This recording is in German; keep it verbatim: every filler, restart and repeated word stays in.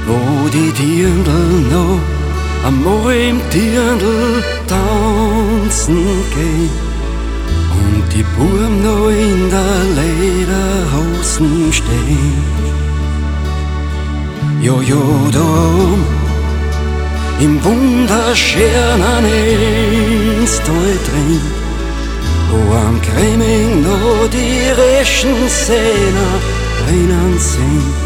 wo die Dirndl noch am Morgen Dirndl tanzen gehen und die Buben noch in der Lederhosen stehen. Jo, jo, da im wunderschönen Instal drin, wo am Creming noch die rechten Szene drinnen sind.